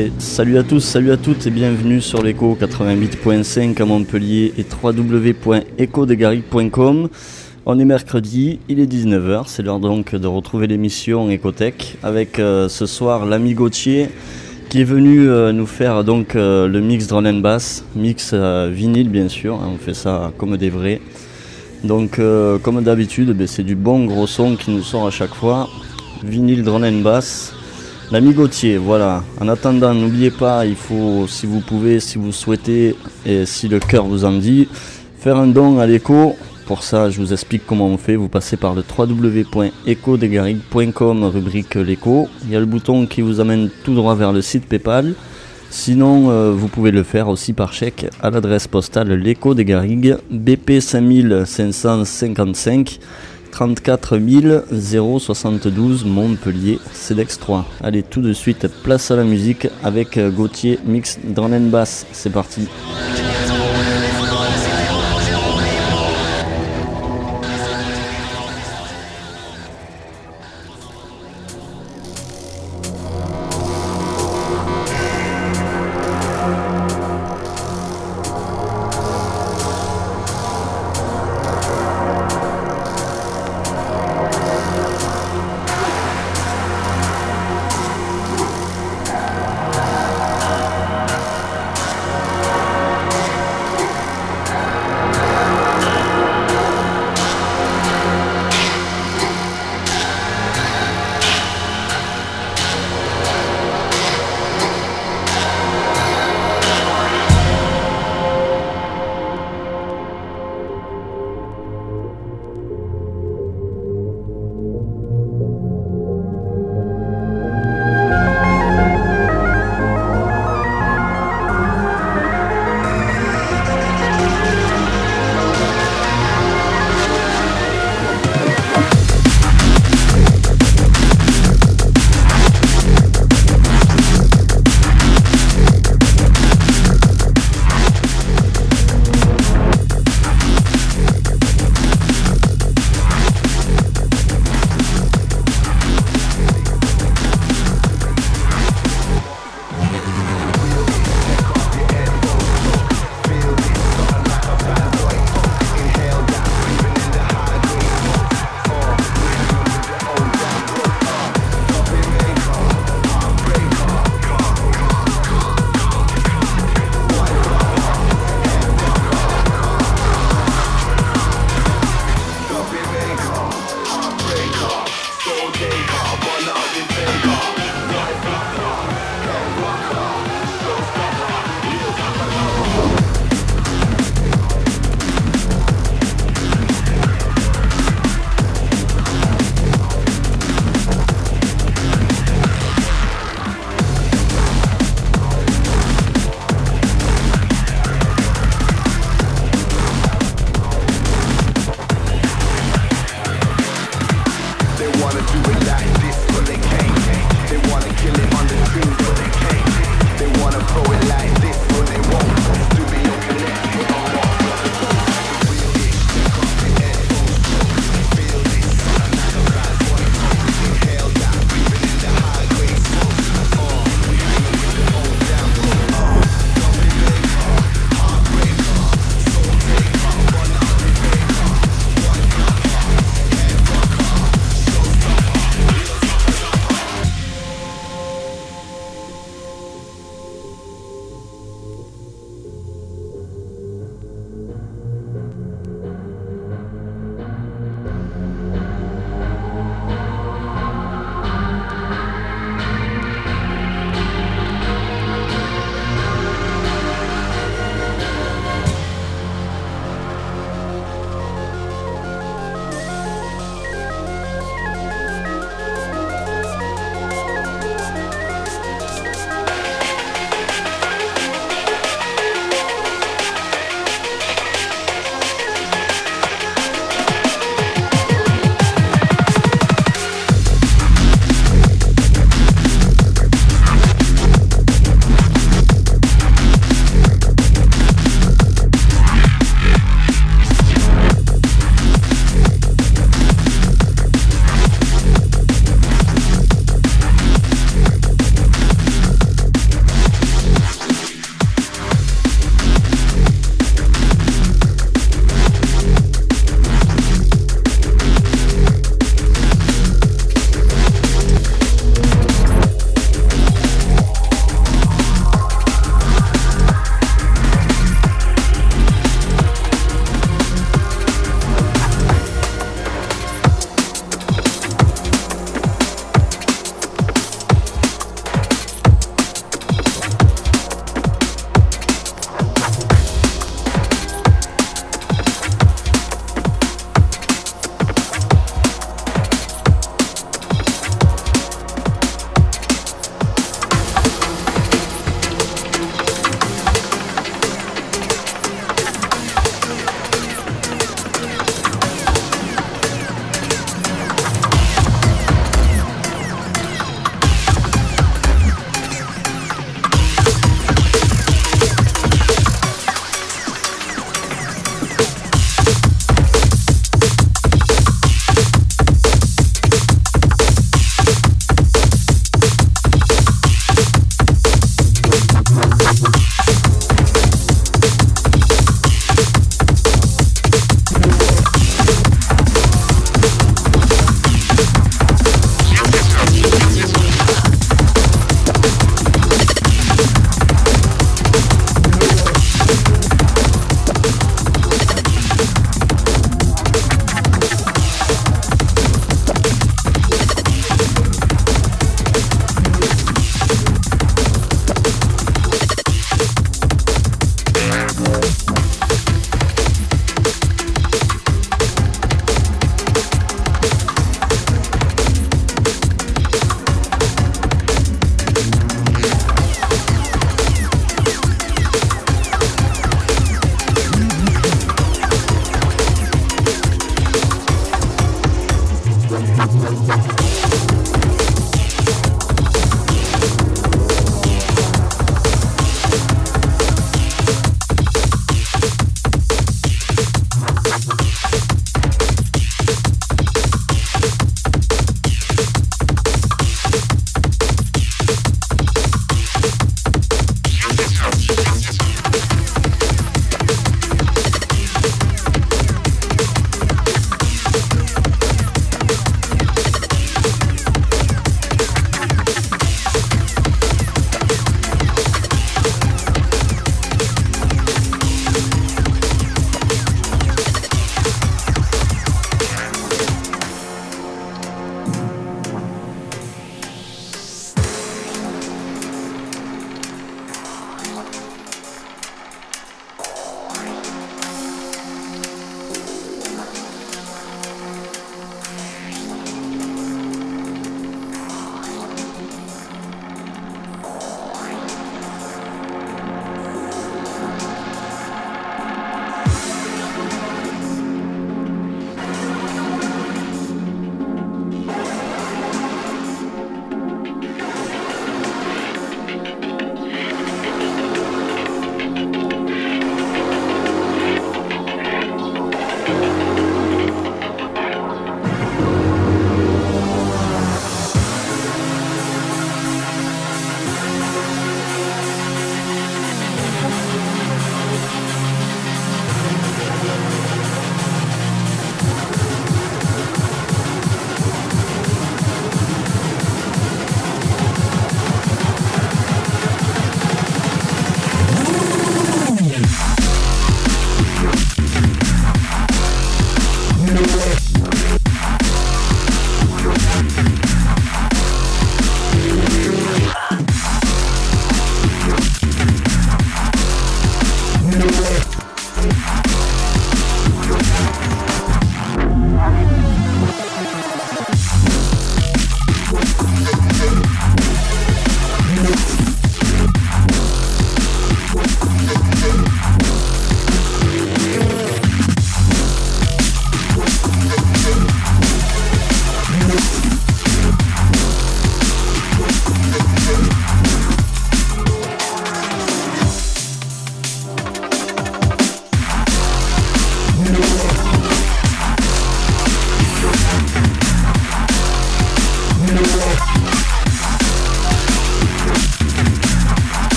Et salut à tous, salut à toutes et bienvenue sur l'Echo 88.5 à Montpellier et www.ecodegarigue.com. On est mercredi, il est 19h, c'est l'heure donc de retrouver l'émission Ecotech avec ce soir l'ami Gauthier qui est venu nous faire donc le mix drum and bass, mix vinyle bien sûr, on fait ça comme des vrais. Donc comme d'habitude, c'est du bon gros son qui nous sort à chaque fois, vinyle drum and bass. L'ami Gauthier, voilà. En attendant, n'oubliez pas, il faut, si vous pouvez, si vous souhaitez, et si le cœur vous en dit, faire un don à l'écho. Pour ça, je vous explique comment on fait. Vous passez par le www.ecodegarigue.com, rubrique l'écho. Il y a le bouton qui vous amène tout droit vers le site PayPal. Sinon, vous pouvez le faire aussi par chèque à l'adresse postale l'Echo des Garrigues, BP 5555. 34 072 Montpellier, CEDEX 3. Allez, tout de suite, place à la musique avec Gauthier Mix Drum and Bass. C'est parti.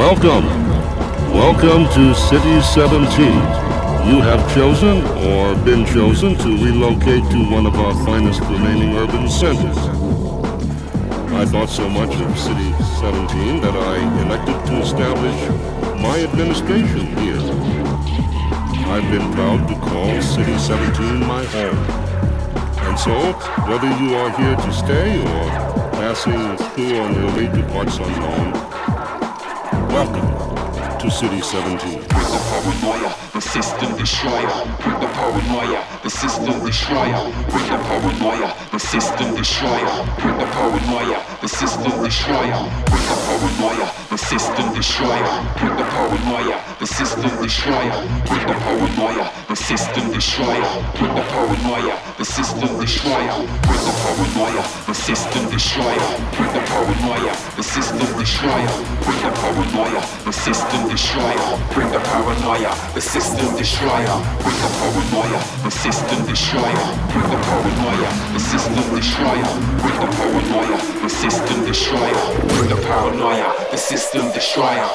Welcome. Welcome to City 17. You have chosen or been chosen to relocate to one of our finest remaining urban centers. I thought so much of City 17 that I elected to establish my administration here. I've been proud to call City 17 my home. And so, whether you are here to stay or passing through on your way to parts unknown, welcome to City 17. Bring the paranoia, the system destroyer. Bring the paranoia, the system destroyer. Bring the paranoia, the system destroyer. Bring the paranoia, the system destroyer. Bring the paranoia, the system destroyer. Bring the paranoia, the system destroyer. Bring the paranoia, the system destroyer. Bring the paranoia, the system destroyer. Bring the paranoia, the system destroyer. Bring the paranoia, the system destroyer. Bring the paranoia, the system destroyer. Bring the paranoia, the system destroyer. Bring the paranoia, the system destroyer. Bring the paranoia, the system destroyer. Bring the paranoia, the system destroyer. Bring the paranoia, the system destroyer.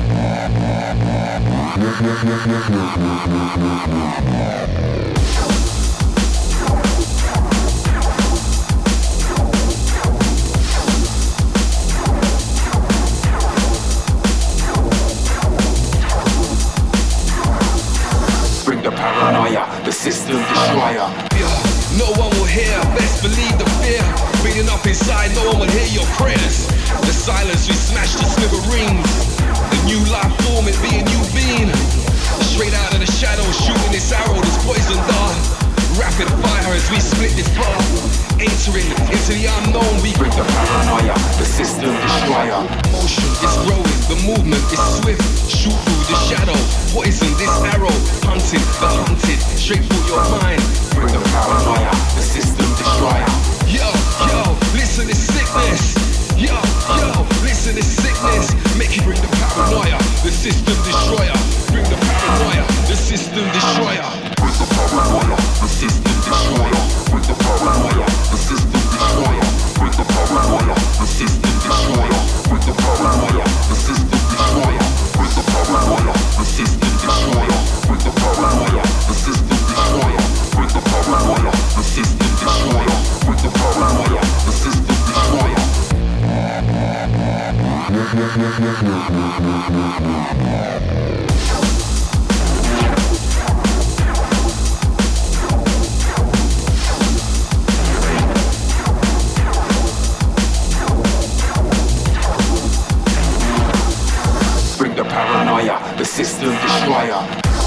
Paranoia, the system destroyer. No one will hear, best believe the fear. Beating up inside, no one will hear your prayers. The silence we smash to smithereens. The new life form, it be a new being. Straight out of the shadows, shooting this arrow, this poison dart. Rapid fire as we split this path. Entering into the unknown, we bring the paranoia, the system destroyer. Motion is growing, the movement is swift. Shoot through the shadow, poison this arrow. Hunting the hunted, straight for your mind. Bring the paranoia, the system destroyer. Yo, listen to sickness. Yo, listen to sickness. Make you bring the paranoia, the system destroyer. Bring the paranoia, the system destroyer. Bring the paranoia, the system destroyer. Bring the paranoia, the system destroyer. Bring the paranoia, the system destroyer. Bring the paranoia, the system destroyer. Bring the paranoia, the system destroyer. Bring the paranoia, the system destroyer. Bring the paranoia, the system destroyer. Bring the paranoia, the system destroyer. Bring the paranoia, the system destroyer.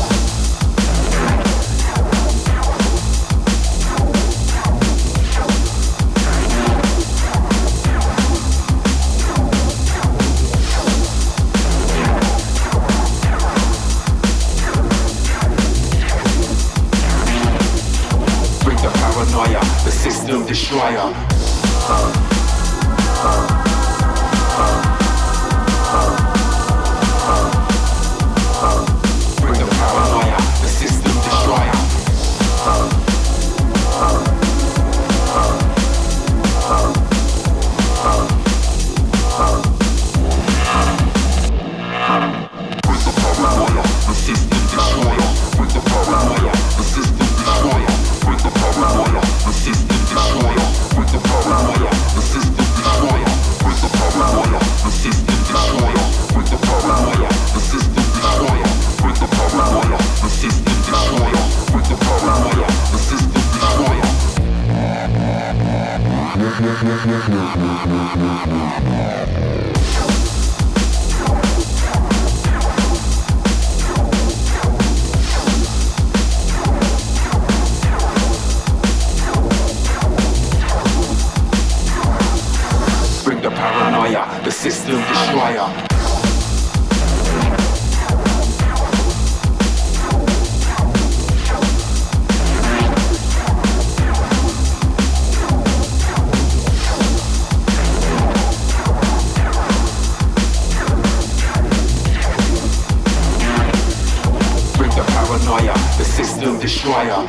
The system destroyer. Bring the paranoia, the system destroyer. Bring the paranoia, the system destroyer. Bring the paranoia, the system destroyer. Bring the paranoia, the system destroyer. Bring the paranoia, the system destroyer. Bring the paranoia, the system destroyer. Bring the paranoia, the system destroyer. Bring the paranoia, the system destroyer. Bring the paranoia, the system destroyer. Paranoia, the system destroyer. Bring the paranoia, the system destroyer.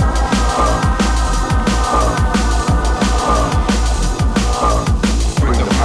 Bring the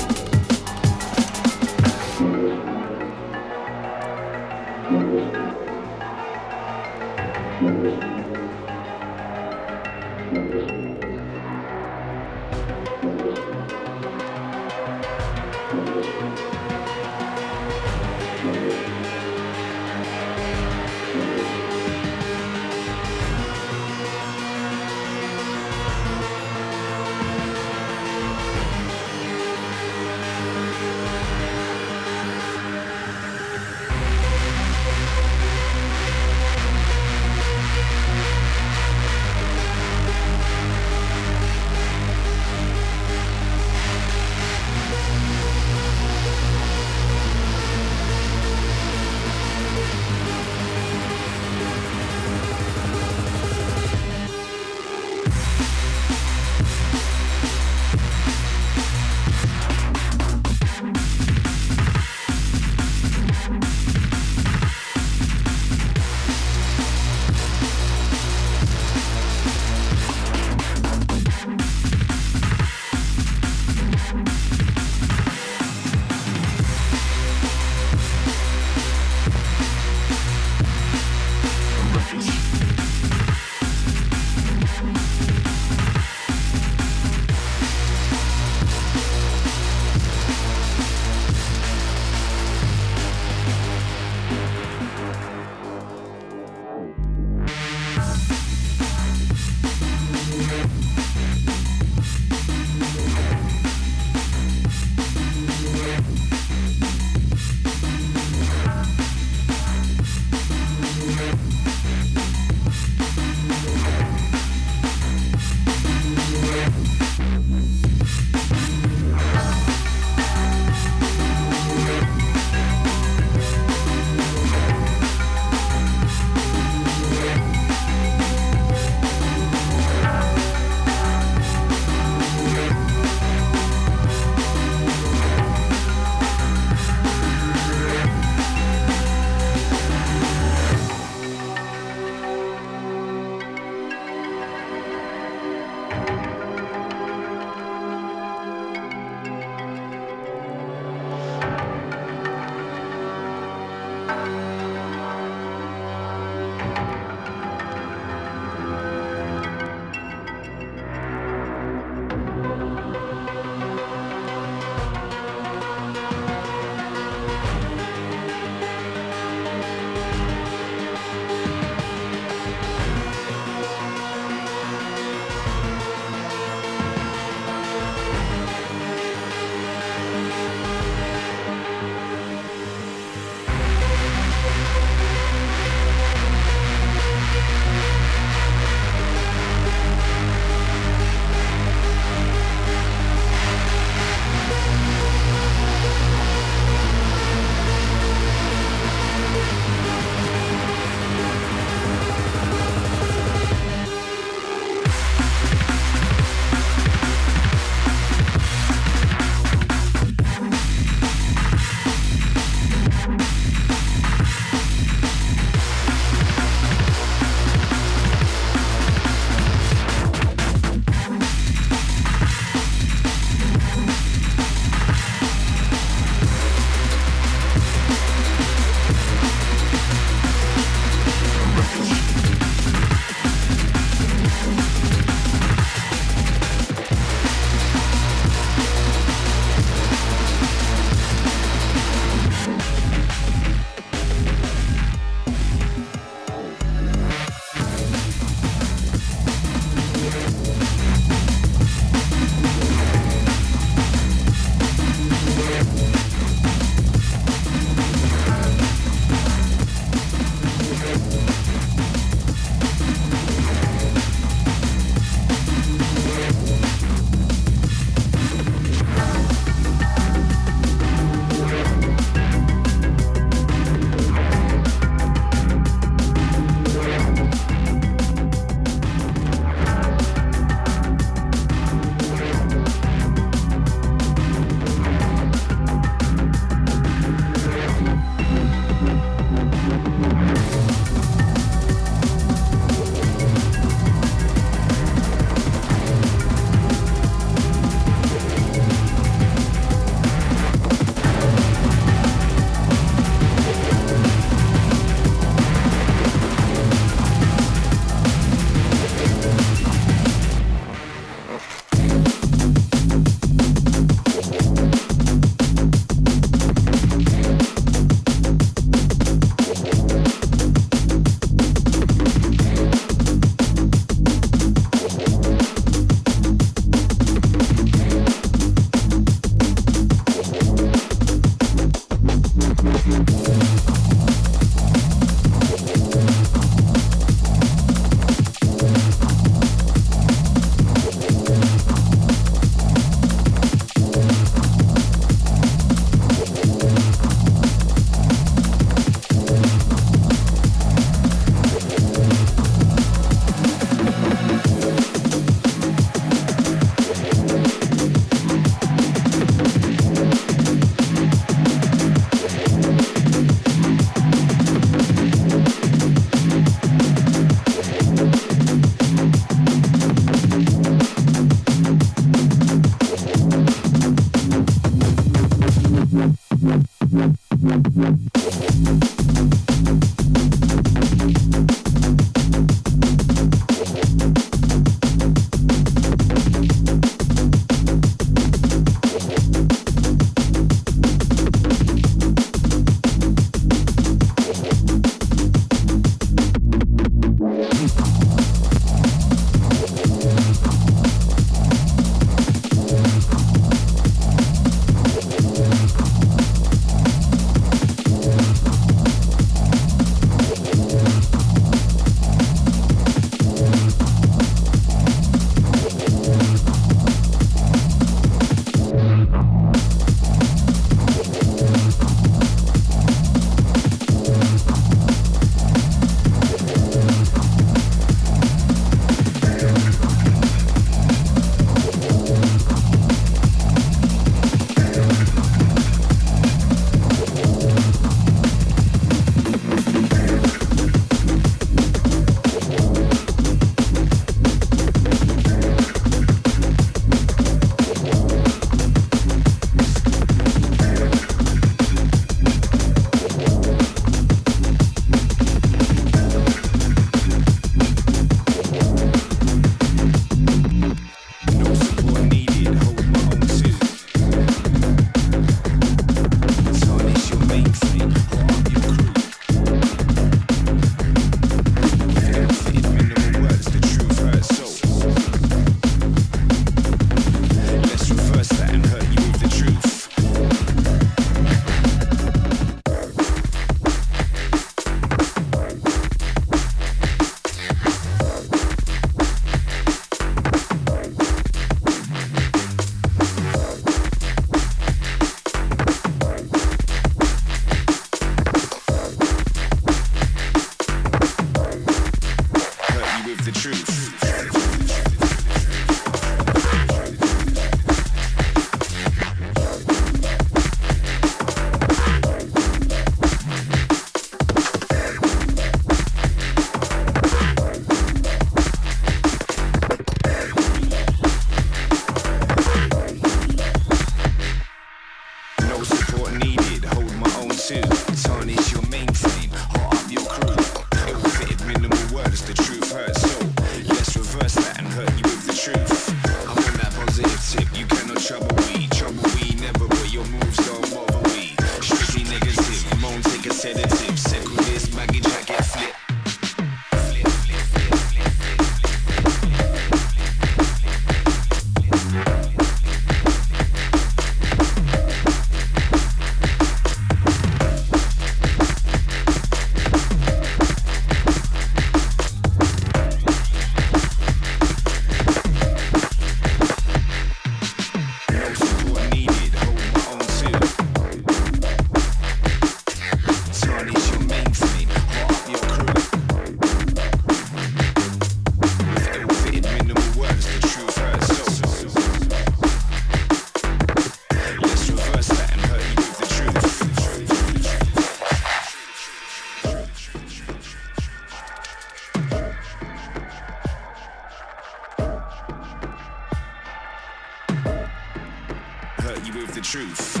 hurt you with the truth.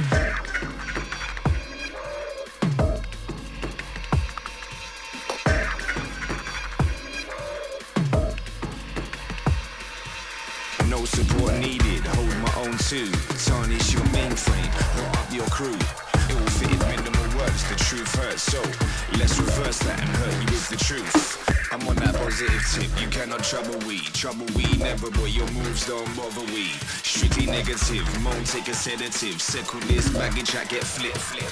No support needed, hold my own too. Tarnish your mainframe, hurt up your crew. Ill-fitted minimal words, the truth hurts, so let's reverse that and hurt you with the truth. I'm on that positive tip, you cannot trouble we never, but your moves don't bother we. Strictly negative, moan take a sedative. Second this baggage I get flip.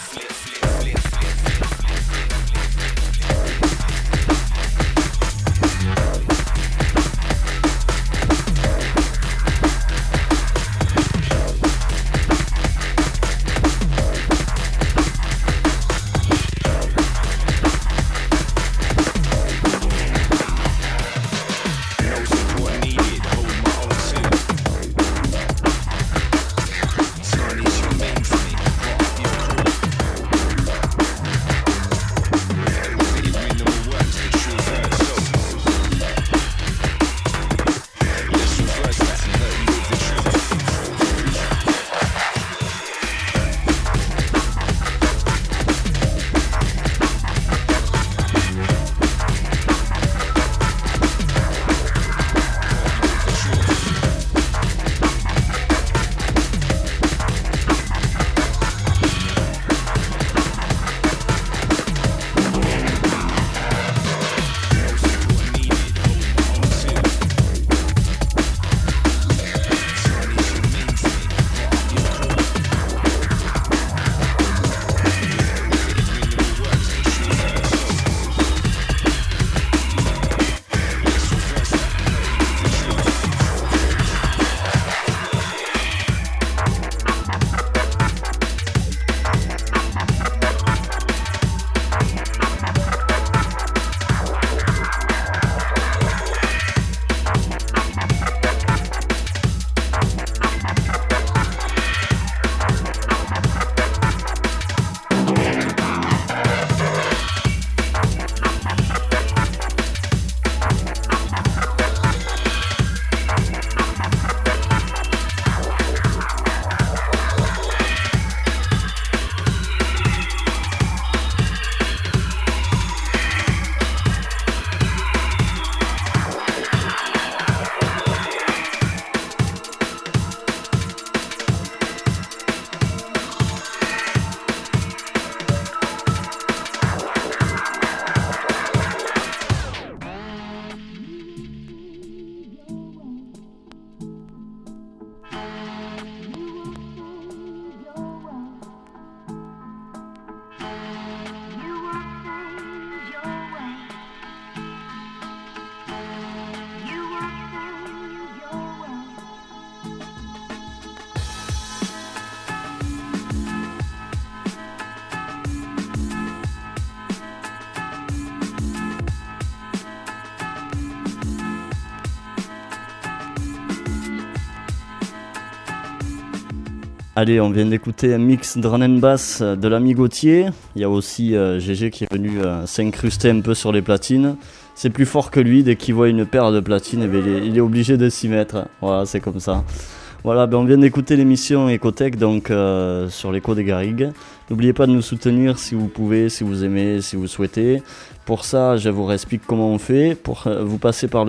Allez, on vient d'écouter un mix drum and bass de l'ami Gauthier. Il y a aussi GG qui est venu s'incruster un peu sur les platines. C'est plus fort que lui, dès qu'il voit une paire de platines, eh bien, il est obligé de s'y mettre. Voilà, c'est comme ça. Voilà, ben on vient d'écouter l'émission Ecotech, donc sur l'écho des Garrigues. N'oubliez pas de nous soutenir si vous pouvez, si vous aimez, si vous souhaitez. Pour ça, je vous explique comment on fait. Vous passez par le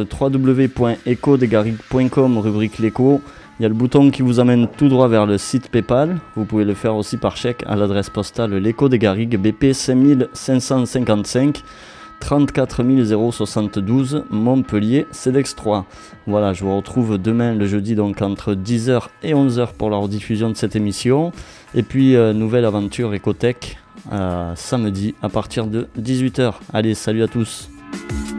www.ecodesgarrigues.com, rubrique l'écho. Il y a le bouton qui vous amène tout droit vers le site PayPal. Vous pouvez le faire aussi par chèque à l'adresse postale l'écho des Garrigues, BP 5555 34 072 Montpellier, CEDEX 3. Voilà, je vous retrouve demain le jeudi, donc entre 10h et 11h pour la rediffusion de cette émission. Et puis, nouvelle aventure Ecotech samedi à partir de 18h. Allez, salut à tous.